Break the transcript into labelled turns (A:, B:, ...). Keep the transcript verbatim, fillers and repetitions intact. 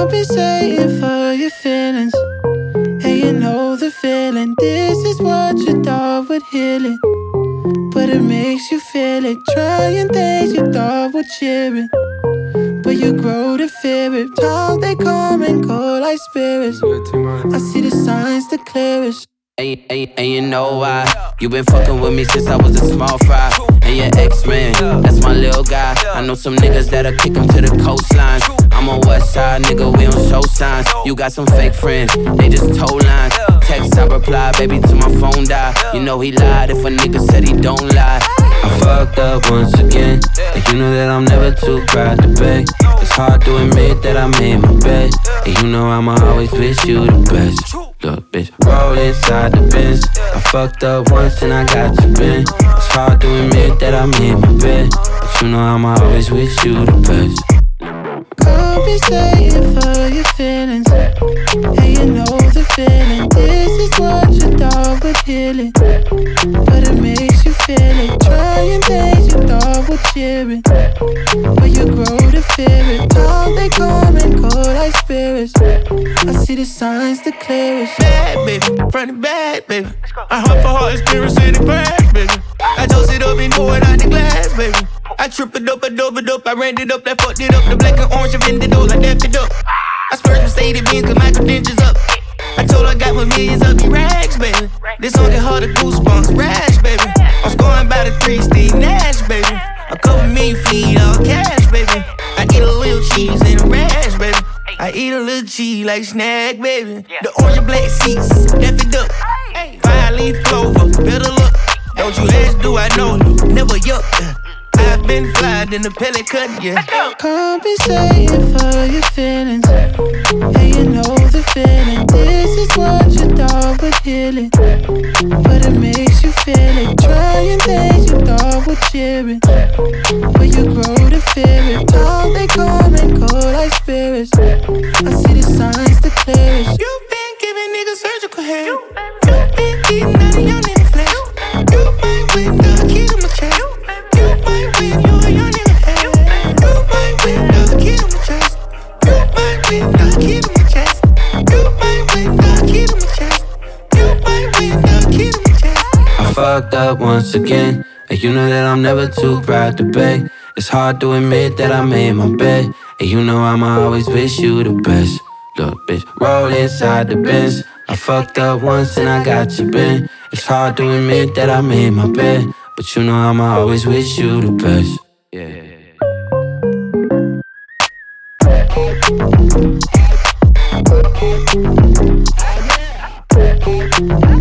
A: Compensating for your feelings. And you know the feeling. This is what you thought would heal it, but it makes you feel it. Trying things you thought would cheer it, but you grow to fear it. Time they come and go like spirits. I see the signs the clearest.
B: And, and, and you know why? You been fucking with me since I was a small fry. And your ex-man, that's my little guy. I know some niggas that'll kick him to the coastline. I'm on west side, nigga, we don't show signs. You got some fake friends, they just told lines. Text, I reply, baby, till my phone die. You know he lied if a nigga said he don't lie. I fucked up once again, and you know that I'm never too proud to beg. It's hard to admit that I made my bed, and you know I'ma always wish you the best. Look, bitch, roll inside the Benz. I fucked up once and I got you bent. It's hard to admit that I made my bed, but you know I'ma always wish you the best.
A: Compensating for your feelings, and you know the feeling. This is what you thought would heal it, but it makes you feel it. Trying things you thought would cheer it, but you grow to fear it. Time they come and go like spirits. I see the signs the clearest.
C: Bad baby, front and back baby. I heart for heart experience in the crash baby. I toast it up and pour it out the glass baby. I trip it up, I dope it up, I ran it up, I fucked it up. The black and orange, I bend it up, I dapped it up. I splurged Mercedes Benz, cause my credentials up. I told her I got my millions up, you rags, baby. This song get harder, goosebumps, rash, baby. I'm scoring by the three, Steve Nash, baby. A couple million feet, all cash, baby. I eat a little cheese and a rash, baby. I eat a little cheese like snack, baby. The orange and black seats, daff it up. Five leaf clover, better look. Don't you ask, do I know you? Never yuck. I've been flying in the pellet cut, yeah.
A: Compensating for your feelings, and you know the feeling. This is what you thought would heal it, but it makes you feel it. Trying things you thought would cheer it, but you grow to fear it. Time they come and go like spirits. I see the signs the clearest.
C: You've been giving niggas surgical hair. You've been eating out of young nigga flesh. You might win the kid on my chest. You might win, you a young nigga head. You might win the kid on my chest. You might win the kid on my chest. You might win the kid on my chest. You might win the kid on my chest.
B: I fucked up once again, and you know that I'm never too proud to beg. It's hard to admit that I made my bed, and you know I'ma always wish you the best. Look, bitch, roll inside the Benz. I fucked up once and I got you bent. It's hard to admit that I made my bed, but you know I'ma always wish you the best. Yeah.